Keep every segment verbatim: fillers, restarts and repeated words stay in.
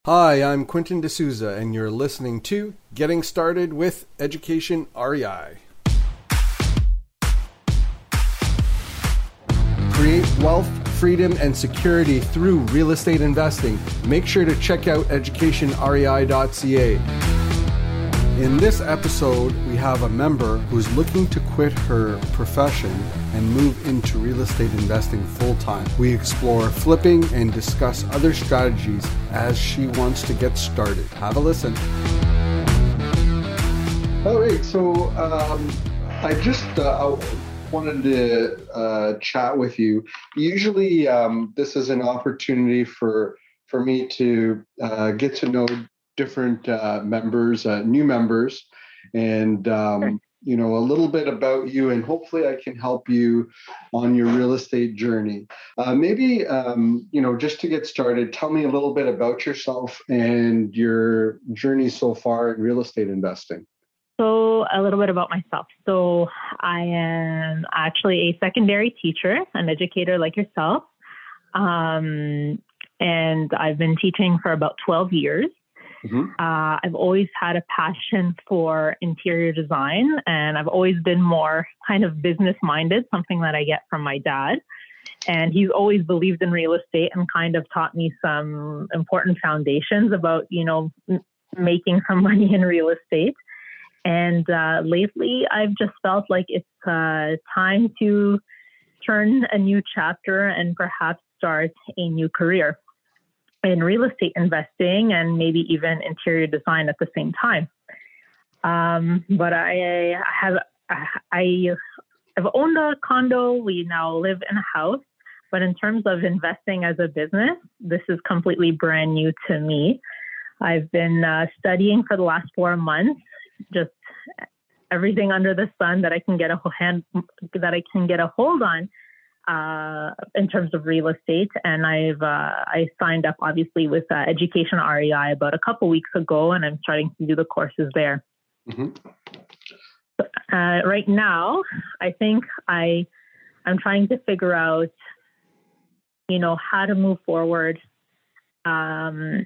Hi, I'm Quentin D'Souza, and you're listening to Getting Started with Education R E I. Create wealth, freedom, and security through real estate investing. Make sure to check out education rei dot c a. In this episode, we have a member who's looking to quit her profession and move into real estate investing full-time. We explore flipping and discuss other strategies as she wants to get started. Have a listen. All right, so um, I just uh, wanted to uh, chat with you. Usually, um, this is an opportunity for for me to uh, get to know different uh, members, uh, new members, and um, you know, a little bit about you, and hopefully I can help you on your real estate journey. Uh, maybe, um, you know, just to get started, tell me a little bit about yourself and your journey so far in real estate investing. So a little bit about myself. So I am actually a secondary teacher, an educator like yourself. Um, and I've been teaching for about twelve years. Mm-hmm. Uh, I've always had a passion for interior design, and I've always been more kind of business minded, something that I get from my dad. And he's always believed in real estate and kind of taught me some important foundations about, you know, m- making some money in real estate. And uh, lately, I've just felt like it's uh, time to turn a new chapter and perhaps start a new career in real estate investing and maybe even interior design at the same time. Um, but I have I have owned a condo. We now live in a house. But in terms of investing as a business, this is completely brand new to me. I've been uh, studying for the last four months, just everything under the sun that I can get a hand that I can get a hold on. Uh, in terms of real estate, and I've uh, I signed up obviously with uh, Education R E I about a couple weeks ago, and I'm starting to do the courses there. Mm-hmm. Uh, right now, I think I I'm trying to figure out, you know, how to move forward, um,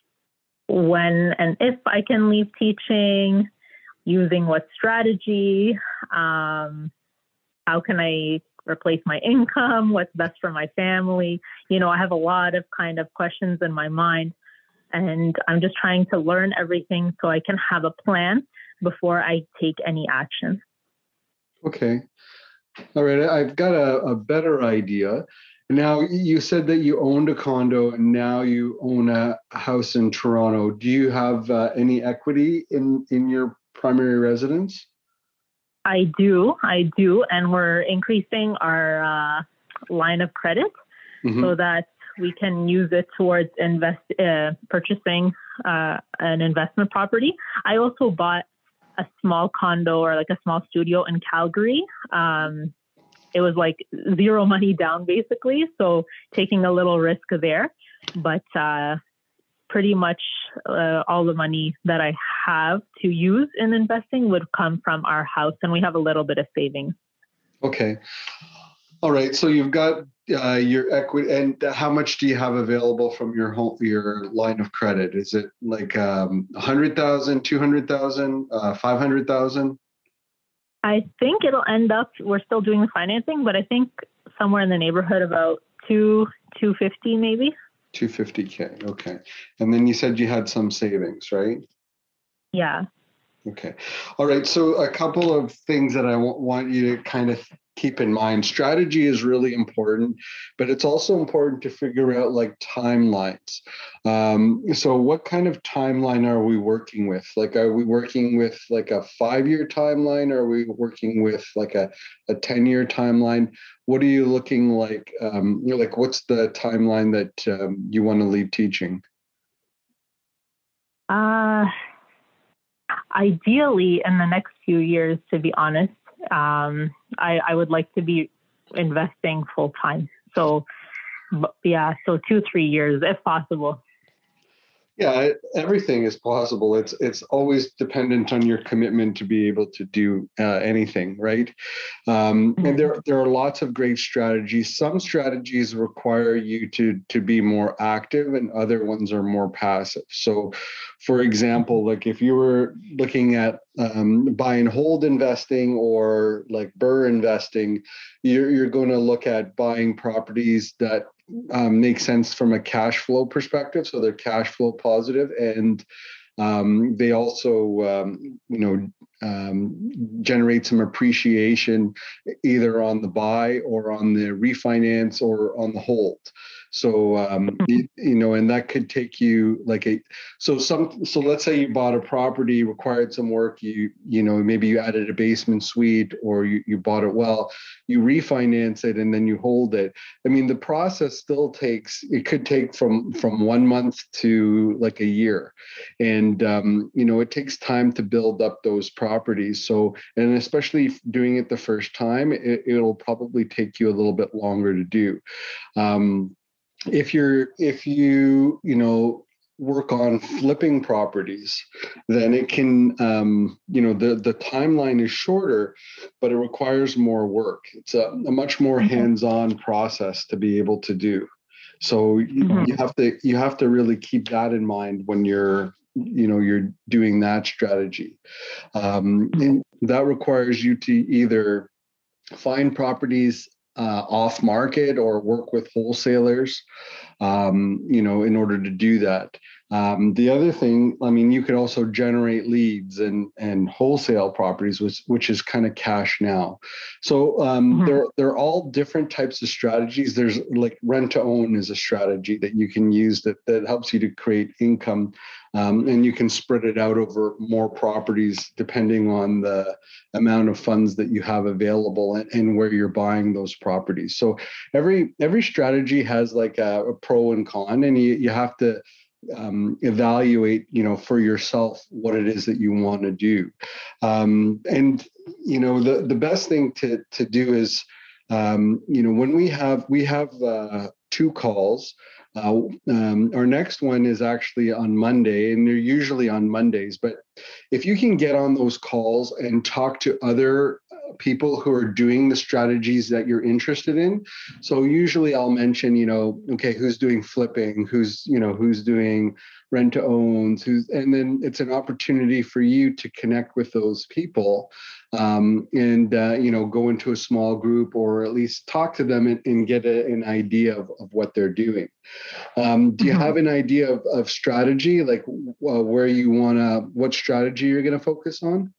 when and if I can leave teaching, using what strategy, um, how can I replace my income, what's best for my family. You know, I have a lot of kind of questions in my mind, and I'm just trying to learn everything so I can have a plan before I take any action. Okay. All right. I've got a, a better idea. Now, you said that you owned a condo and now you own a house in Toronto. Do you have uh, any equity in, in your primary residence? I do, I do, and we're increasing our uh, line of credit mm-hmm. so that we can use it towards invest uh, purchasing uh, an investment property. I also bought a small condo or like a small studio in Calgary. Um, it was like zero money down basically, so taking a little risk there, but uh, pretty much uh, all the money that I have to use in investing would come from our house, and we have a little bit of savings. Okay. All right. So you've got uh, your equity, and how much do you have available from your home, your line of credit? Is it like um, one hundred thousand, two hundred thousand, uh, five hundred thousand? I think it'll end up, we're still doing the financing, but I think somewhere in the neighborhood about two, two fifty maybe. two hundred fifty K. Okay. And then you said you had some savings, right? Yeah. Okay. All right. So a couple of things that I w- want you to kind of keep in mind. Strategy is really important, but it's also important to figure out like timelines. Um, so what kind of timeline are we working with? Like, are we working with like a five-year timeline? Or are we working with like a, a ten-year timeline? What are you looking like? Um, you know, like, what's the timeline that um, you want to leave teaching? Uh, ideally, in the next few years, to be honest, um, I, I would like to be investing full time. So, yeah, so two, three years if possible. Yeah, everything is possible. It's it's always dependent on your commitment to be able to do uh, anything, right? Um, and Mhm. there there are lots of great strategies. Some strategies require you to to be more active, and other ones are more passive. So, for example, like if you were looking at um, buy and hold investing or like Burr investing, you're you're going to look at buying properties that um, make sense from a cash flow perspective. So they're cash flow positive, and um, they also, um, you know, um, generate some appreciation either on the buy or on the refinance or on the hold. So, um, you, you know, and that could take you like a, so some, so let's say you bought a property, required some work, you, you know, maybe you added a basement suite or you, you bought it well, you refinance it and then you hold it. I mean, the process still takes, it could take from, from one month to like a year. And, um, you know, it takes time to build up those properties. So, and especially doing it the first time, it, it'll probably take you a little bit longer to do. Um, if you're, if you, you know, work on flipping properties, then it can, um, you know, the, the timeline is shorter, but it requires more work. It's a, a much more hands-on process to be able to do. So you, you Mhm. have to you have to really keep that in mind when you're you know you're doing that strategy. Um, and that requires you to either find properties uh, off market or work with wholesalers, um, you know, in order to do that. Um, the other thing, I mean, you could also generate leads and and wholesale properties, which which is kind of cash now. So um, Mhm. they're they're all different types of strategies. There's like rent to own is a strategy that you can use that that helps you to create income, um, and you can spread it out over more properties depending on the amount of funds that you have available and, and where you're buying those properties. So every every strategy has like a, a pro and con, and you, you have to um, evaluate, you know, for yourself what it is that you want to do. Um, and you know, the the best thing to to do is, um, you know, when we have we have uh, two calls. Uh, um, our next one is actually on Monday, and they're usually on Mondays. But if you can get on those calls and talk to other people who are doing the strategies that you're interested in. So usually I'll mention, you know, okay, who's doing flipping, who's, you know, who's doing rent to owns, who's, and then it's an opportunity for you to connect with those people, um, and, uh, you know, go into a small group or at least talk to them and, and get a, an idea of, of what they're doing. Um, do you Mhm. have an idea of, of strategy, like uh, where you want to, what strategy you're going to focus on?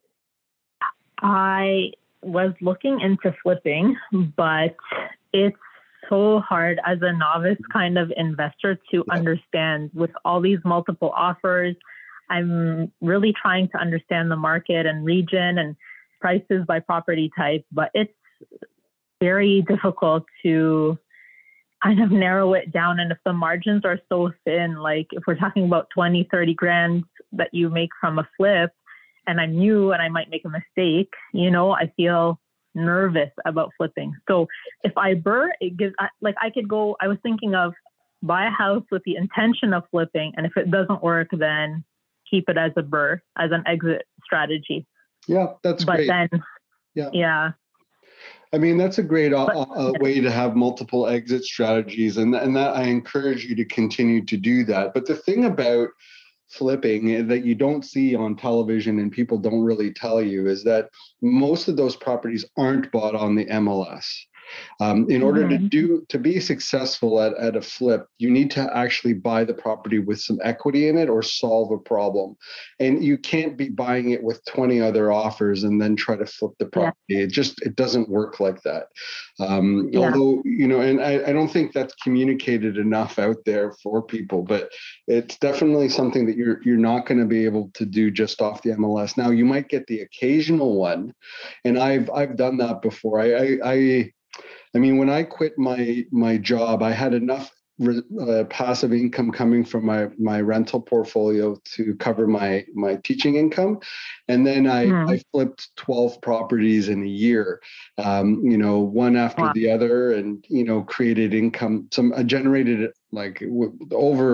I was looking into flipping, but it's so hard as a novice kind of investor to Yeah. understand with all these multiple offers. I'm really trying to understand the market and region and prices by property type, but it's very difficult to kind of narrow it down. And if the margins are so thin, like if we're talking about twenty, thirty grand that you make from a flip, and I'm new and I might make a mistake, you know, I feel nervous about flipping. So if I burr, it gives, like I could go, I was thinking of buy a house with the intention of flipping. And if it doesn't work, then keep it as a burr, as an exit strategy. Yeah, that's But great. then, Yeah. yeah, I mean, that's a great uh, but uh, way to have multiple exit strategies, and and that I encourage you to continue to do that. But the thing about flipping that you don't see on television and people don't really tell you is that most of those properties aren't bought on the M L S. Um, in order to mm-hmm. do to be successful at, at a flip, you need to actually buy the property with some equity in it or solve a problem. And you can't be buying it with twenty other offers and then try to flip the Yeah, property. It just it doesn't work like that. Um, yeah. although, you know, and I, I don't think that's communicated enough out there for people, but it's definitely something that you're you're not going to be able to do just off the M L S. Now you might get the occasional one, and I've I've done that before. I I, I I mean, when I quit my my job, I had enough uh, passive income coming from my my rental portfolio to cover my my teaching income, and then I Mm-hmm. I flipped twelve properties in a year, um, you know, one after Wow. the other, and you know, created income. Some I generated like over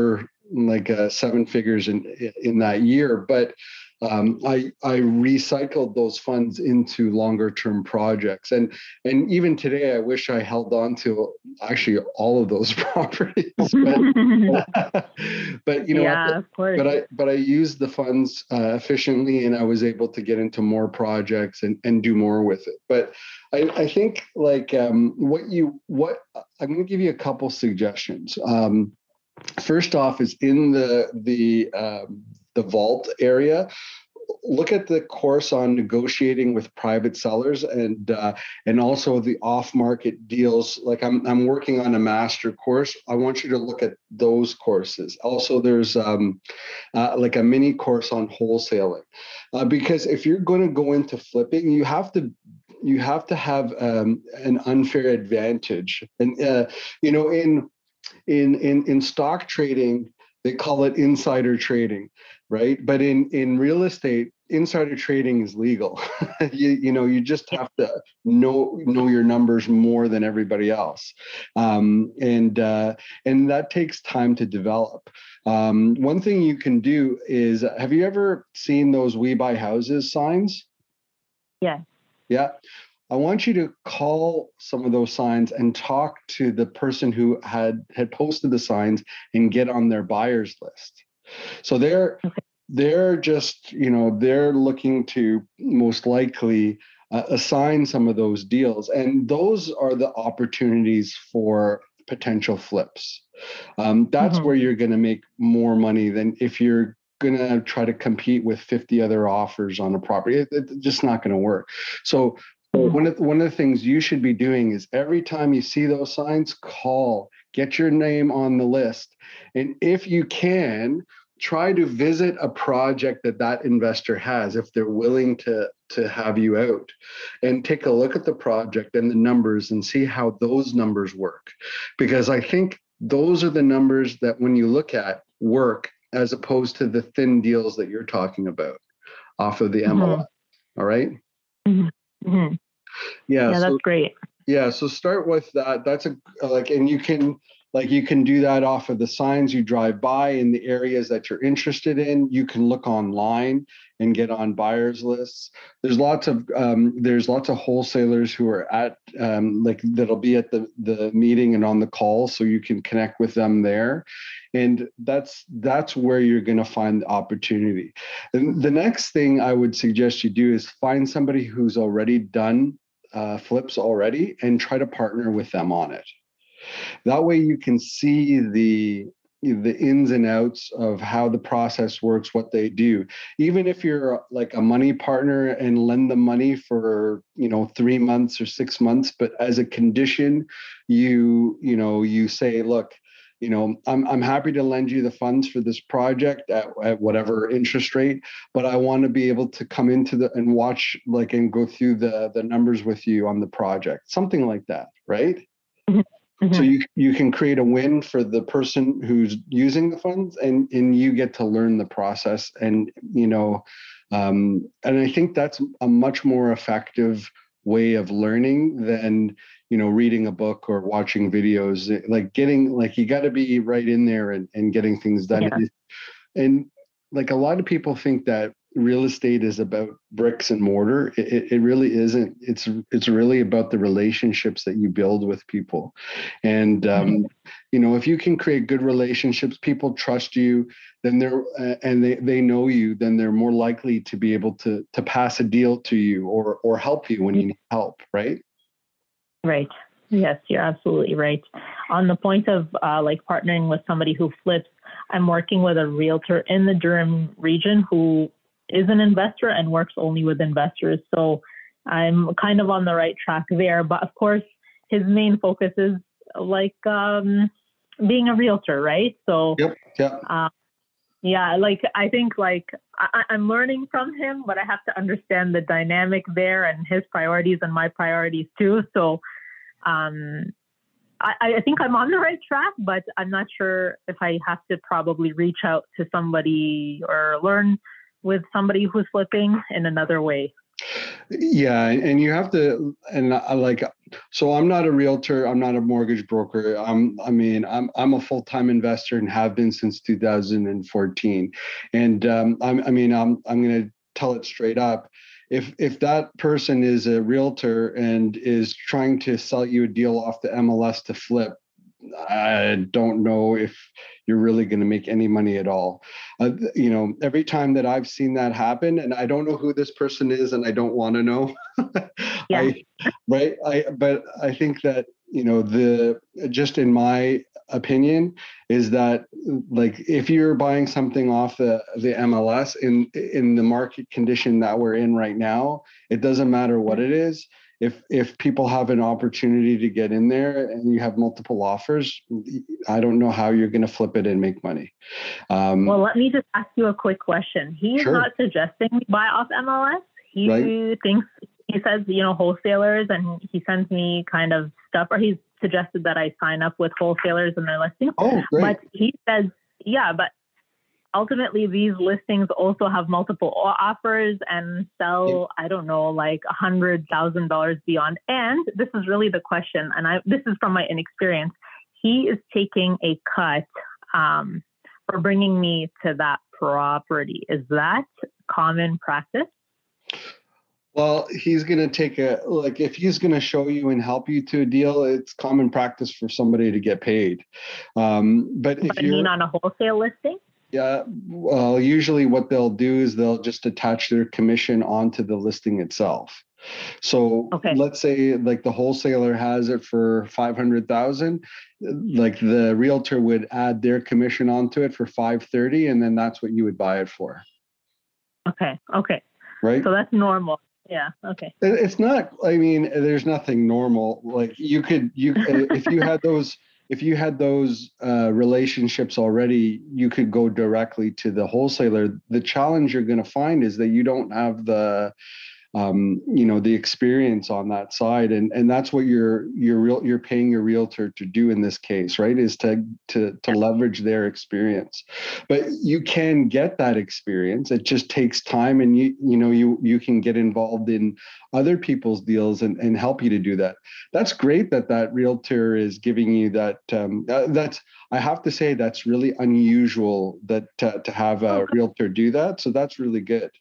like uh, seven figures in in that year, but um, I I recycled those funds into longer term projects, and and even today I wish I held on to actually all of those properties, but but you know what? Yeah, of course. But I but I used the funds uh, efficiently, and I was able to get into more projects and and do more with it. But I I think like um, what you what I'm going to give you a couple suggestions. Um, first off, is in the the um, the vault area, look at the course on negotiating with private sellers, and uh, and also the off-market deals. Like I'm I'm working on a master course. I want you to look at those courses. Also, there's um, uh, like a mini course on wholesaling, uh, because if you're going to go into flipping, you have to you have to have um, an unfair advantage. And uh, you know, in in in in stock trading, they call it insider trading, right? But in in real estate, insider trading is legal. you you know, you just have to know know your numbers more than everybody else, um, and uh, and that takes time to develop. Um, one thing you can do is, have you ever seen those "We Buy Houses" signs? Yeah. Yeah. I want you to call some of those signs and talk to the person who had had posted the signs and get on their buyers list. So they're Okay. they're just, you know, they're looking to most likely uh, assign some of those deals, and those are the opportunities for potential flips. Um, that's Mm-hmm. where you're going to make more money than if you're going to try to compete with fifty other offers on a property. It, it's just not going to work. So Mm-hmm. one of, one of the things you should be doing is every time you see those signs, call, get your name on the list. And if you can, try to visit a project that that investor has, if they're willing to, to have you out, and take a look at the project and the numbers and see how those numbers work. Because I think those are the numbers that when you look at work, as opposed to the thin deals that you're talking about off of the M L S. Mm-hmm. All right. Mm-hmm. Yeah. Yeah, So that's great. yeah, so start with that. That's a like, and you can like you can do that off of the signs you drive by in the areas that you're interested in. You can look online and get on buyers lists. There's lots of um, there's lots of wholesalers who are at um, like that'll be at the the meeting and on the call, so you can connect with them there. And that's that's where you're going to find the opportunity. And the next thing I would suggest you do is find somebody who's already done uh, flips already and try to partner with them on it. That way you can see the the ins and outs of how the process works, what they do. Even if you're like a money partner and lend them money for, you know, three months or six months, but as a condition, you, you know, you say, look, you know, I'm I'm happy to lend you the funds for this project at, at whatever interest rate, but I want to be able to come into the and watch like and go through the the numbers with you on the project, something like that, right? Mm-hmm. So you you can create a win for the person who's using the funds, and and you get to learn the process, and you know, um, and I think that's a much more effective way of learning than, you know, reading a book or watching videos. Like getting like you got to be right in there and, and getting things done. Yeah. And like a lot of people think that real estate is about bricks and mortar. It, it really isn't. It's it's really about the relationships that you build with people. And um, you know, if you can create good relationships, people trust you, then they're uh, and they, they know you, then they're more likely to be able to to pass a deal to you or or help you when you need help, right? Right. Yes, you're absolutely right. On the point of uh, like partnering with somebody who flips, I'm working with a realtor in the Durham region who is an investor and works only with investors. So I'm kind of on the right track there. But of course, his main focus is like um, being a realtor, right? So Yep. Yeah. Uh, yeah, like I think like I, I'm learning from him, but I have to understand the dynamic there and his priorities and my priorities too. So um, I, I think I'm on the right track, but I'm not sure if I have to probably reach out to somebody or learn with somebody who's flipping in another way. Yeah, and you have to, and I like, so I'm not a realtor, I'm not a mortgage broker. I'm, I mean, I'm I'm a full-time investor and have been since two thousand fourteen. And um, I'm, I mean, I'm I'm going to tell it straight up. If if that person is a realtor and is trying to sell you a deal off the M L S to flip, I don't know if you're really going to make any money at all. Uh, you know, every time that I've seen that happen, and I don't know who this person is, and I don't want to know. Yeah. I, right. I, but I think that, you know, the, just in my opinion, is that like if you're buying something off the the M L S in in the market condition that we're in right now, it doesn't matter what it is. If if people have an opportunity to get in there and you have multiple offers, I don't know how you're going to flip it and make money. Well, Um, let me just ask you a quick question. He's sure, not suggesting we buy off M L S. right? He thinks, he says, you know, wholesalers, and he sends me kind of stuff, or he's suggested that I sign up with wholesalers and their listings. Oh, great. But he says, yeah, but ultimately these listings also have multiple offers and sell, I don't know, like a hundred thousand dollars beyond. And this is really the question, and I this is from my inexperience. He is taking a cut um, for bringing me to that property. Is that common practice? Well, he's going to take a, like, if he's going to show you and help you to a deal, it's common practice for somebody to get paid. Um, but if But I mean you're, on a wholesale listing? yeah, well, usually what they'll do is they'll just attach their commission onto the listing itself. So Okay. let's say like the wholesaler has it for five hundred thousand, like the realtor would add their commission onto it for five thirty, and then that's what you would buy it for. Okay. Okay. Right? So that's normal. Yeah. Okay. It's not, I mean, there's nothing normal. Like you could, you, if you had those, if you had those uh, relationships already, you could go directly to the wholesaler. The challenge you're going to find is that you don't have the, um, you know, the experience on that side, and and that's what you're you're real you're paying your realtor to do in this case, right? Is to to to leverage their experience. But you can get that experience. It just takes time, and you you know you you can get involved in other people's deals and and help you to do that. That's great that that realtor is giving you that. Um, uh, that's I have to say that's really unusual that uh, to have a realtor do that. So that's really good.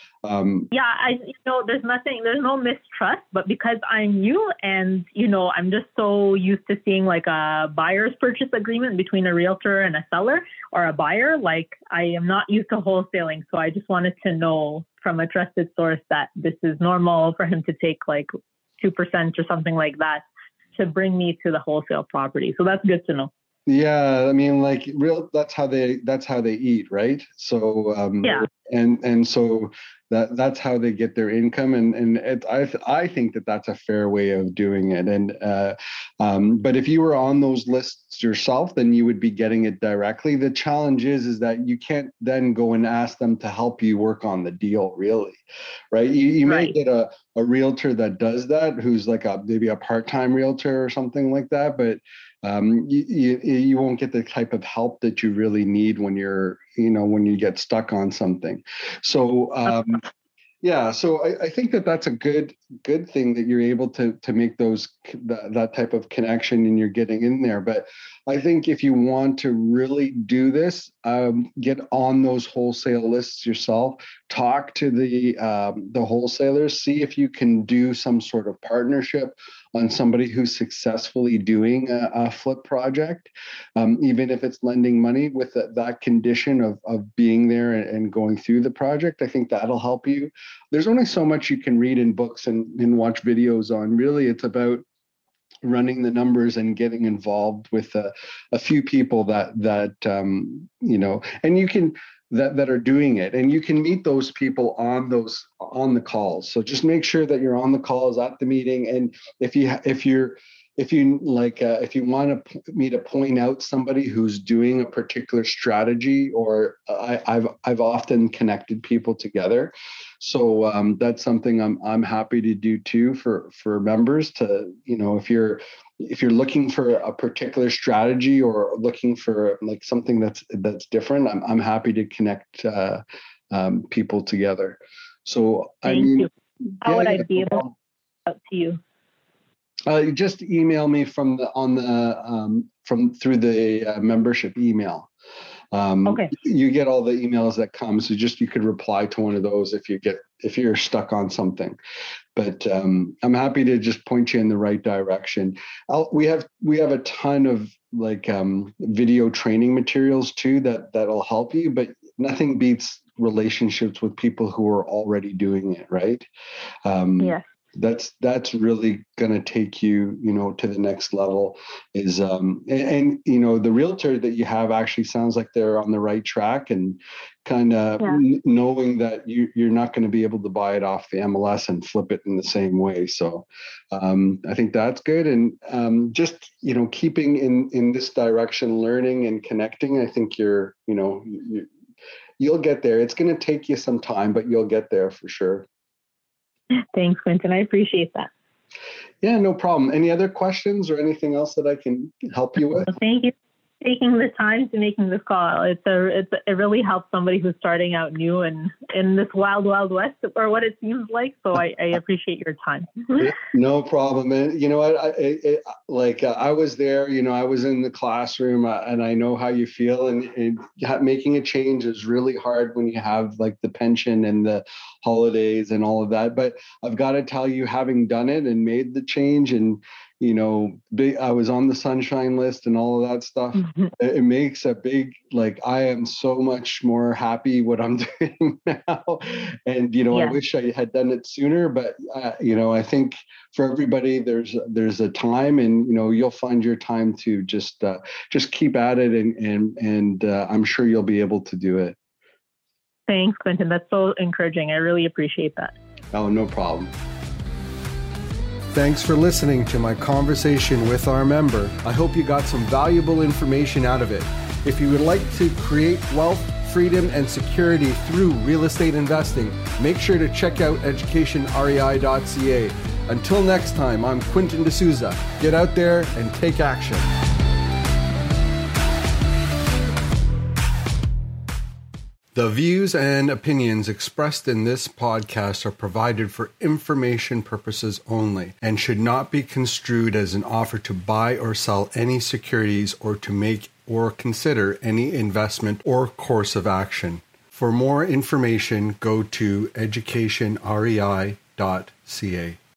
Um, Yeah, I you know there's nothing, there's no mistrust, but because I'm new and you know I'm just so used to seeing like a buyer's purchase agreement between a realtor and a seller or a buyer, like I am not used to wholesaling, so I just wanted to know from a trusted source that this is normal for him to take like two percent or something like that to bring me to the wholesale property. So that's good to know. Yeah, I mean, like real. That's how they. That's how they eat, right? So, um, Yeah. and and so that that's how they get their income, and and it, I th- I think that that's a fair way of doing it. And uh, um, but if you were on those lists yourself, then you would be getting it directly. The challenge is is that you can't then go and ask them to help you work on the deal, really, right? You you may Right. get a a realtor that does that, who's like a maybe a part time realtor or something like that, but um, you, you you won't get the type of help that you really need when you're you know when you get stuck on something. So um, yeah, so I, I think that that's a good good thing that you're able to to make those that, that type of connection and you're getting in there. But I think if you want to really do this, um, get on those wholesale lists yourself. Talk to the um, the wholesalers. See if you can do some sort of partnership on somebody who's successfully doing a, a flip project, um, even if it's lending money with the, that condition of of being there and, and going through the project. I think that'll help you. There's only so much you can read in books and, and watch videos on. Really, it's about running the numbers and getting involved with a, a few people that that um, you know, and you can that that are doing it, and you can meet those people on those on the calls. So just make sure that you're on the calls at the meeting, and if you if you're if you like uh, if you want to, me to point out somebody who's doing a particular strategy, or I, I've I've often connected people together, so um, that's something I'm I'm happy to do too for for members to, you know, if you're if you're looking for a particular strategy or looking for like something that's that's different, I'm I'm happy to connect uh, um, people together. So I Thank mean, you. How Yeah, would yeah, I be no able problem. to reach out to you? Uh, you just email me from the on the um, from through the uh, membership email. Um, Okay. You get all the emails that come, so just you could reply to one of those if you get if you're stuck on something. But um, I'm happy to just point you in the right direction. I'll, we have we have a ton of like um, video training materials too that that'll help you, but nothing beats relationships with people who are already doing it, right? Um, Yes. that's that's really going to take you, you know, to the next level. Is um, and, and you know the realtor that you have actually sounds like they're on the right track, and kind of Yeah. n- knowing that you you're not going to be able to buy it off the M L S and flip it in the same way. So um, I think that's good, and um, just you know keeping in in this direction, learning and connecting. I think you're you know you, you'll get there. It's going to take you some time, but you'll get there for sure. Thanks, Quentin. I appreciate that. Yeah, no problem. Any other questions or anything else that I can help you with? Well, thank you for taking the time to making this call. It's a, it's a, it really helps somebody who's starting out new and in this wild, wild west, or what it seems like. So I, I appreciate your time. No problem. And you know what? I, I, I like uh, I was there. You know, I was in the classroom, uh, and I know how you feel. And, and making a change is really hard when you have like the pension and the holidays and all of that. But I've got to tell you, having done it and made the change, and you know, big, I was on the sunshine list and all of that stuff. Mm-hmm. It, it makes a big, like, I am so much more happy what I'm doing now. And, you know, yeah. I wish I had done it sooner, but, uh, you know, I think for everybody, there's, there's a time, and, you know, you'll find your time to just, uh, just keep at it. And, and, and uh, I'm sure you'll be able to do it. Thanks, Quentin. That's so encouraging. I really appreciate that. Oh, no problem. Thanks for listening to my conversation with our member. I hope you got some valuable information out of it. If you would like to create wealth, freedom, and security through real estate investing, make sure to check out education R E I dot C A. Until next time, I'm Quentin D'Souza. Get out there and take action. The views and opinions expressed in this podcast are provided for information purposes only and should not be construed as an offer to buy or sell any securities or to make or consider any investment or course of action. For more information, go to education R E I dot C A.